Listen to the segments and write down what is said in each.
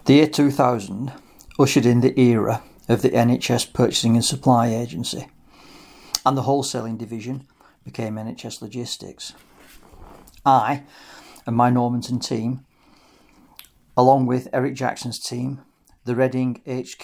The year 2000 ushered in the era of the NHS Purchasing and Supply Agency, and the wholesaling division became NHS Logistics. I and my Normanton team, along with Eric Jackson's team, the Reading HQ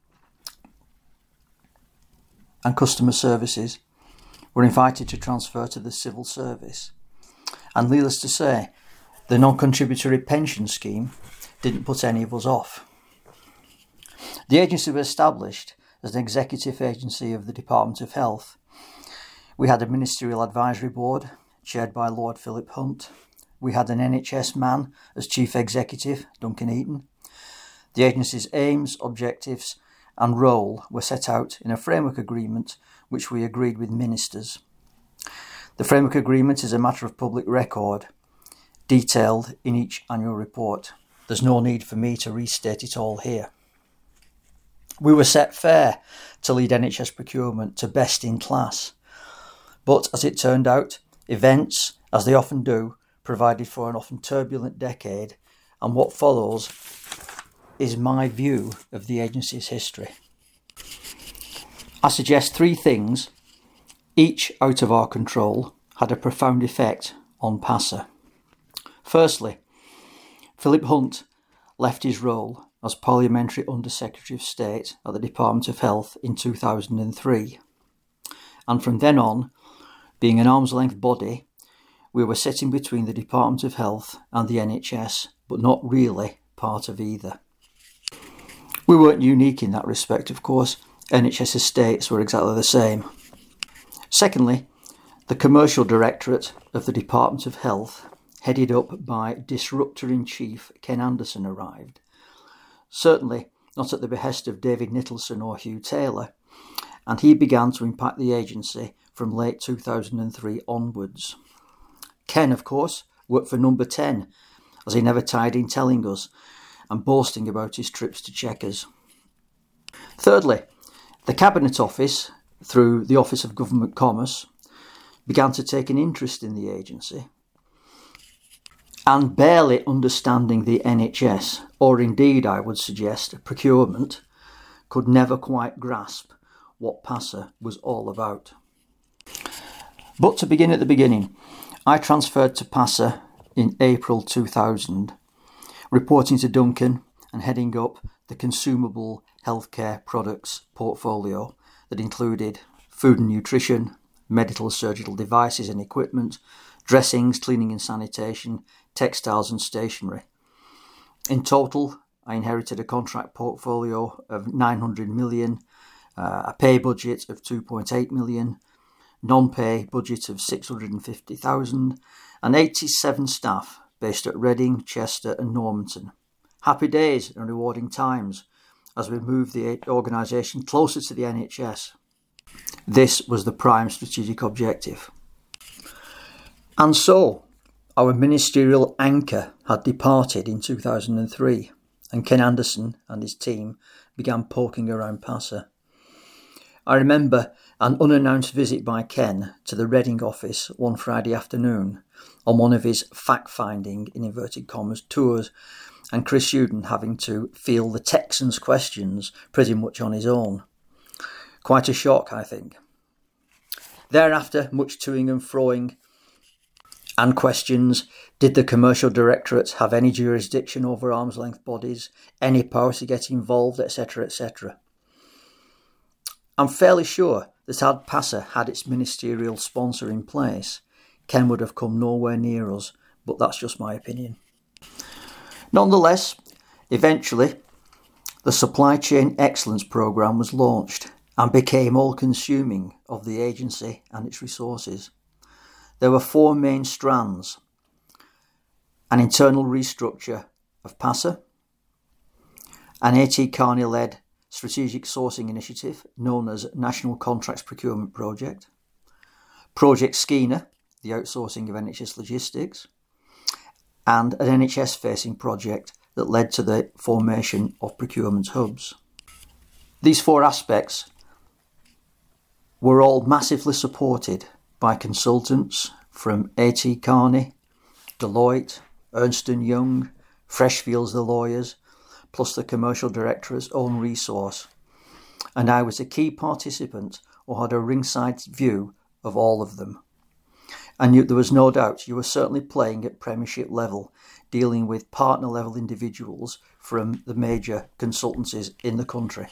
and customer services, were invited to transfer to the civil service. And needless to say, the non-contributory pension scheme didn't put any of us off. The agency was established as an executive agency of the Department of Health. We had a ministerial advisory board chaired by Lord Philip Hunt. We had an NHS man as chief executive, Duncan Eaton. The agency's aims, objectives and role were set out in a framework agreement which we agreed with ministers. The framework agreement is a matter of public record, detailed in each annual report. There's no need for me to restate it all here. We were set fair to lead NHS procurement to best in class. But as it turned out, events, as they often do, provided for an often turbulent decade, and what follows is my view of the agency's history. I suggest three things, each out of our control, had a profound effect on PASA. Firstly, Philip Hunt left his role as Parliamentary Under-Secretary of State at the Department of Health in 2003. And from then on, being an arm's length body, we were sitting between the Department of Health and the NHS, but not really part of either. We weren't unique in that respect, of course. NHS estates were exactly the same. Secondly, the Commercial Directorate of the Department of Health, headed up by Disruptor-in-Chief Ken Anderson, arrived. Certainly not at the behest of David Nittleson or Hugh Taylor, and he began to impact the agency from late 2003 onwards. Ken, of course, worked for Number 10, as he never tired in telling us and boasting about his trips to Chequers. Thirdly, the Cabinet Office, through the Office of Government Commerce, began to take an interest in the agency, and barely understanding the NHS, or indeed, I would suggest, procurement, could never quite grasp what PASA was all about. But to begin at the beginning, I transferred to PASA in April 2000, reporting to Duncan and heading up the consumable healthcare products portfolio that included food and nutrition, medical surgical devices and equipment, dressings, cleaning and sanitation, textiles and stationery. In total, I inherited a contract portfolio of 900 million, a pay budget of 2.8 million, non-pay budget of 650,000, and 87 staff based at Reading, Chester and Normanton. Happy days and rewarding times as we moved the organisation closer to the NHS. This was the prime strategic objective. And so, our ministerial anchor had departed in 2003, and Ken Anderson and his team began poking around PASA. I remember an unannounced visit by Ken to the Reading office one Friday afternoon on one of his fact-finding, in inverted commas, tours, and Chris Uden having to field the Texans' questions pretty much on his own. Quite a shock, I think. Thereafter, much toing and froing and questions. Did the Commercial Directorate have any jurisdiction over arm's length bodies, any power to get involved, etc., etc.? I'm fairly sure that had PASA had its ministerial sponsor in place, Ken would have come nowhere near us, but that's just my opinion. Nonetheless, eventually, the Supply Chain Excellence Programme was launched and became all-consuming of the agency and its resources. There were four main strands: an internal restructure of PASA, an A.T. Kearney-led strategic sourcing initiative known as National Contracts Procurement Project, Project Skeena, the outsourcing of NHS logistics, and an NHS-facing project that led to the formation of procurement hubs. These four aspects were all massively supported by consultants from A.T. Kearney, Deloitte, Ernst & Young, Freshfields the lawyers, plus the commercial directorate's own resource, and I was a key participant who had a ringside view of all of them. And there was no doubt you were certainly playing at Premiership level, dealing with partner level individuals from the major consultancies in the country.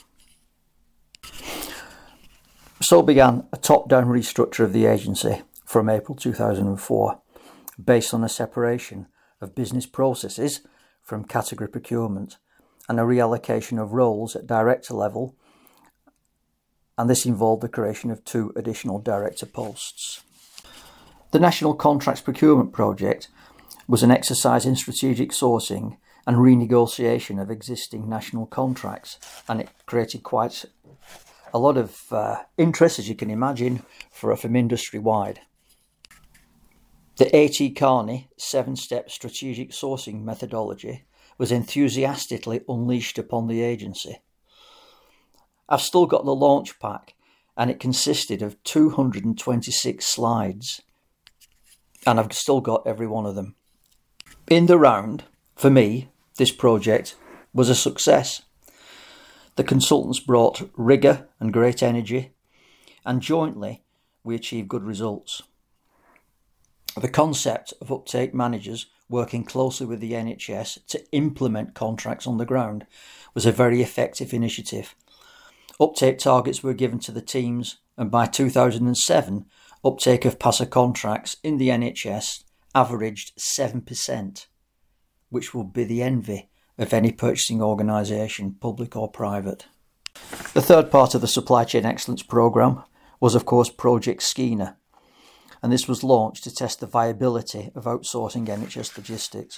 So began a top-down restructure of the agency from April 2004, based on a separation of business processes from category procurement and a reallocation of roles at director level, and this involved the creation of 2 additional director posts. The National Contracts Procurement Project was an exercise in strategic sourcing and renegotiation of existing national contracts, and it created quite a lot of interest, as you can imagine, from industry-wide. The A.T. Kearney 7-step strategic sourcing methodology was enthusiastically unleashed upon the agency. I've still got the launch pack, and it consisted of 226 slides, and I've still got every one of them. In the round, for me, this project was a success. The consultants brought rigour and great energy, and jointly we achieved good results. The concept of uptake managers working closely with the NHS to implement contracts on the ground was a very effective initiative. Uptake targets were given to the teams, and by 2007, uptake of PASA contracts in the NHS averaged 7%, which will be the envy of any purchasing organisation, public or private. The third part of the Supply Chain Excellence programme was, of course, Project Skeena, and this was launched to test the viability of outsourcing NHS logistics.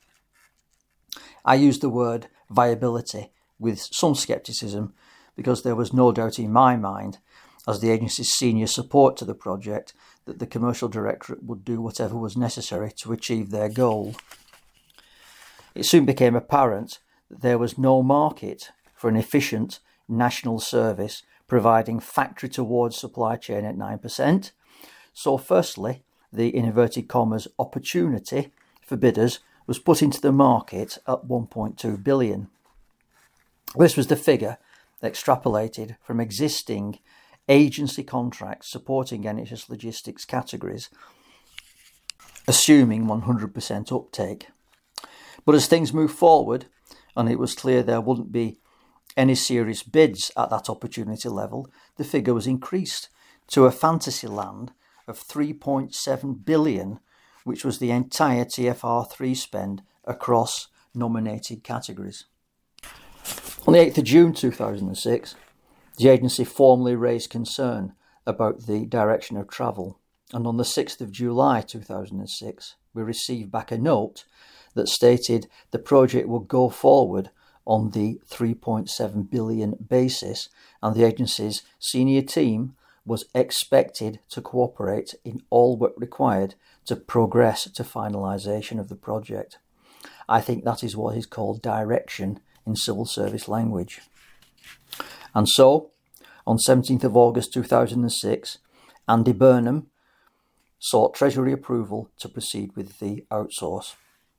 I use the word viability with some scepticism because there was no doubt in my mind, as the agency's senior support to the project, that the Commercial Directorate would do whatever was necessary to achieve their goal. It soon became apparent that there was no market for an efficient national service providing factory towards supply chain at 9%. So firstly, the in inverted commas opportunity for bidders was put into the market at 1.2 billion. This was the figure extrapolated from existing agency contracts supporting NHS logistics categories, assuming 100% uptake. But as things moved forward, and it was clear there wouldn't be any serious bids at that opportunity level, the figure was increased to a fantasy land of 3.7 billion, which was the entire TFR3 spend across nominated categories. On the 8th of June 2006, the agency formally raised concern about the direction of travel, and on the 6th of July 2006, we received back a note that stated the project would go forward on the 3.7 billion basis, and the agency's senior team was expected to cooperate in all work required to progress to finalisation of the project. I think that is what is called direction in civil service language. And so, on 17th of August 2006, Andy Burnham sought Treasury approval to proceed with the outsource.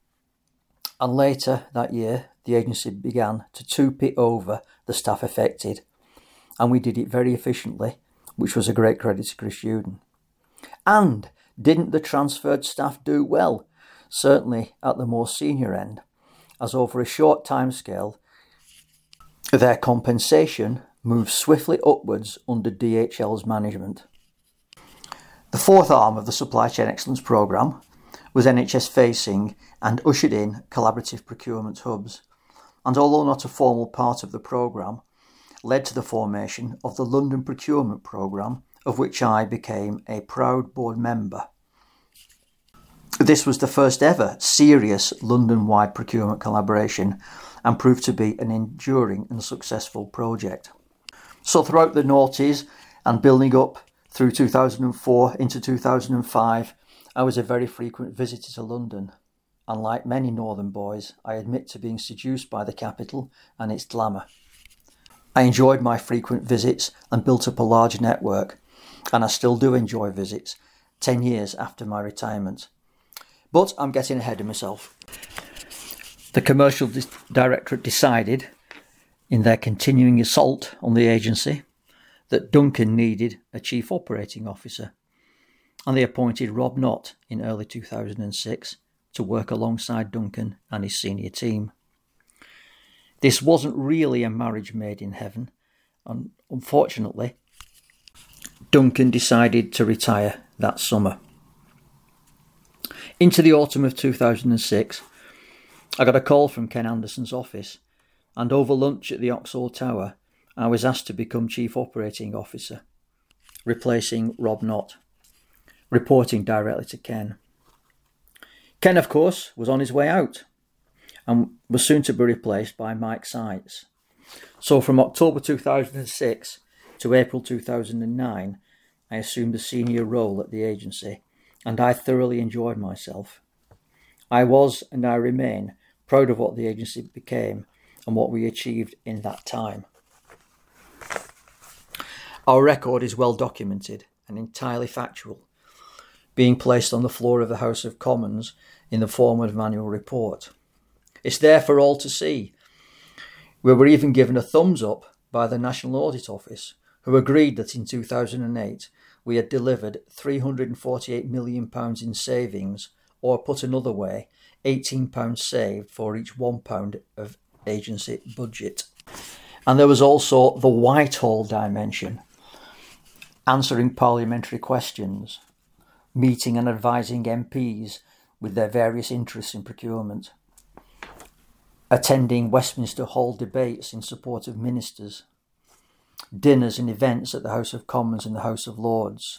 And later that year, the agency began to 2-pit over the staff affected, and we did it very efficiently, which was a great credit to Chris Uden. And didn't the transferred staff do well? Certainly at the more senior end, as over a short timescale, their compensation moved swiftly upwards under DHL's management. The fourth arm of the Supply Chain Excellence programme was NHS facing and ushered in collaborative procurement hubs, and although not a formal part of the programme, led to the formation of the London Procurement Programme, of which I became a proud board member. This was the first ever serious London-wide procurement collaboration and proved to be an enduring and successful project. So throughout the noughties and building up through 2004 into 2005, I was a very frequent visitor to London. And like many northern boys, I admit to being seduced by the capital and its glamour. I enjoyed my frequent visits and built up a large network, and I still do enjoy visits 10 years after my retirement. But I'm getting ahead of myself. The Commercial Directorate decided, in their continuing assault on the agency, that Duncan needed a Chief Operating Officer, and they appointed Rob Knott in early 2006 to work alongside Duncan and his senior team. This wasn't really a marriage made in heaven, and unfortunately, Duncan decided to retire that summer. Into the autumn of 2006, I got a call from Ken Anderson's office, and over lunch at the Oxhall Tower, I was asked to become Chief Operating Officer, replacing Rob Knott, reporting directly to Ken. Ken, of course, was on his way out and was soon to be replaced by Mike Seitz. So from October 2006 to April 2009, I assumed a senior role at the agency, and I thoroughly enjoyed myself. I was, and I remain, proud of what the agency became and what we achieved in that time. Our record is well documented and entirely factual, being placed on the floor of the House of Commons in the form of an annual report. It's there for all to see. We were even given a thumbs up by the National Audit Office, who agreed that in 2008 we had delivered £348 million in savings, or put another way, £18 saved for each £1 of agency budget. And there was also the Whitehall dimension, answering parliamentary questions, meeting and advising MPs with their various interests in procurement, attending Westminster Hall debates in support of ministers, dinners and events at the House of Commons and the House of Lords,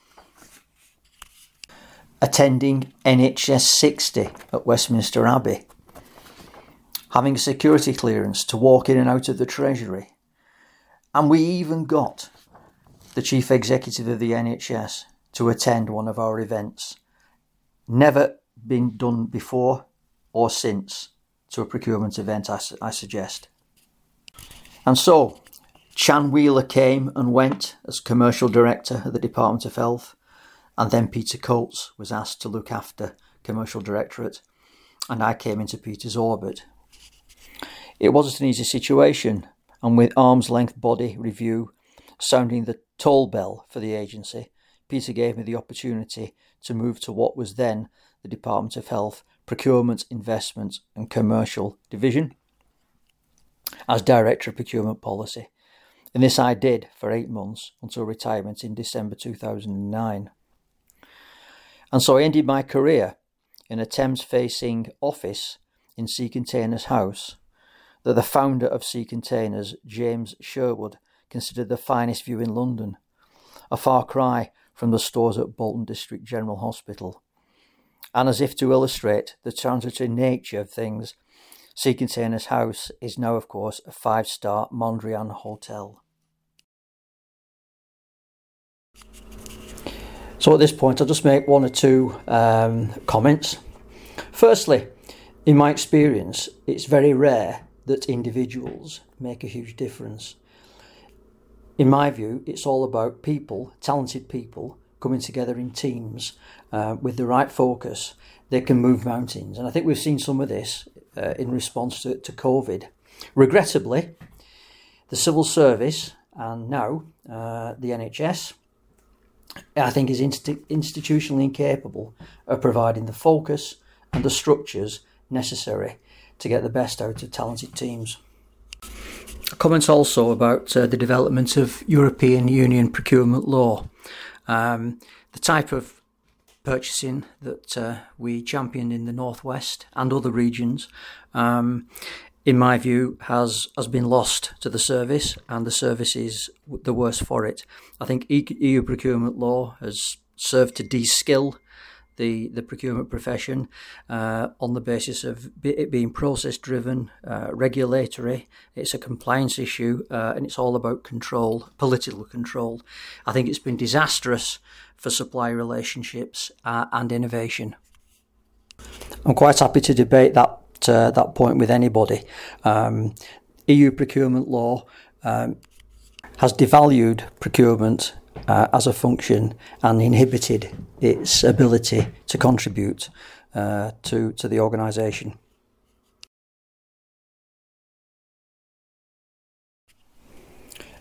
attending NHS 60 at Westminster Abbey, having a security clearance to walk in and out of the Treasury, and we even got the Chief Executive of the NHS to attend one of our events. Never been done before or since to a procurement event, I suggest. And so, Chan Wheeler came and went as Commercial Director at the Department of Health, and then Peter Coates was asked to look after Commercial Directorate, and I came into Peter's orbit. It wasn't an easy situation, and with arm's length body review sounding the toll bell for the agency, Peter gave me the opportunity to move to what was then the Department of Health Procurement, Investment and Commercial Division as Director of Procurement Policy. And this I did for 8 months until retirement in December 2009. And so I ended my career in a Thames-facing office in Sea Containers House that the founder of Sea Containers, James Sherwood, considered the finest view in London, a far cry from the stores at Bolton District General Hospital. And as if to illustrate the transitory nature of things, Sea Containers House is now, of course, a 5-star Mondrian hotel. So at this point, I'll just make 1 or 2 comments. Firstly, in my experience, it's very rare that individuals make a huge difference. In my view, it's all about people, talented people, coming together in teams with the right focus. They can move mountains. And I think we've seen some of this in response to COVID. Regrettably, the civil service and now the NHS, I think, is institutionally incapable of providing the focus and the structures necessary to get the best out of talented teams. Comments also about the development of European Union procurement law. The type of purchasing that we championed in the Northwest and other regions, in my view, has been lost to the service, and the service is the worse for it. I think EU procurement law has served to de-skill the procurement profession on the basis of it being process-driven, regulatory. It's a compliance issue, and it's all about control, political control. I think it's been disastrous for supplier relationships and innovation. I'm quite happy to debate that point with anybody. EU procurement law has devalued procurement as a function and inhibited its ability to contribute to the organisation.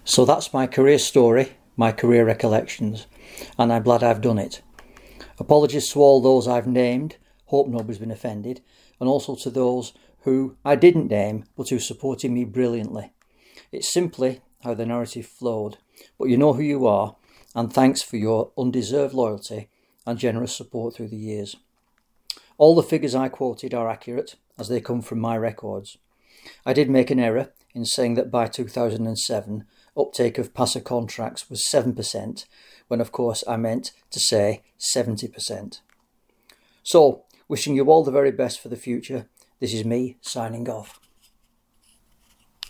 So that's my career story, my career recollections, and I'm glad I've done it. Apologies to all those I've named, hope nobody's been offended, and also to those who I didn't name but who supported me brilliantly. It's simply how the narrative flowed, but you know who you are, and thanks for your undeserved loyalty and generous support through the years. All the figures I quoted are accurate, as they come from my records. I did make an error in saying that by 2007, uptake of PASA contracts was 7%, when of course I meant to say 70%. So, wishing you all the very best for the future, this is me signing off.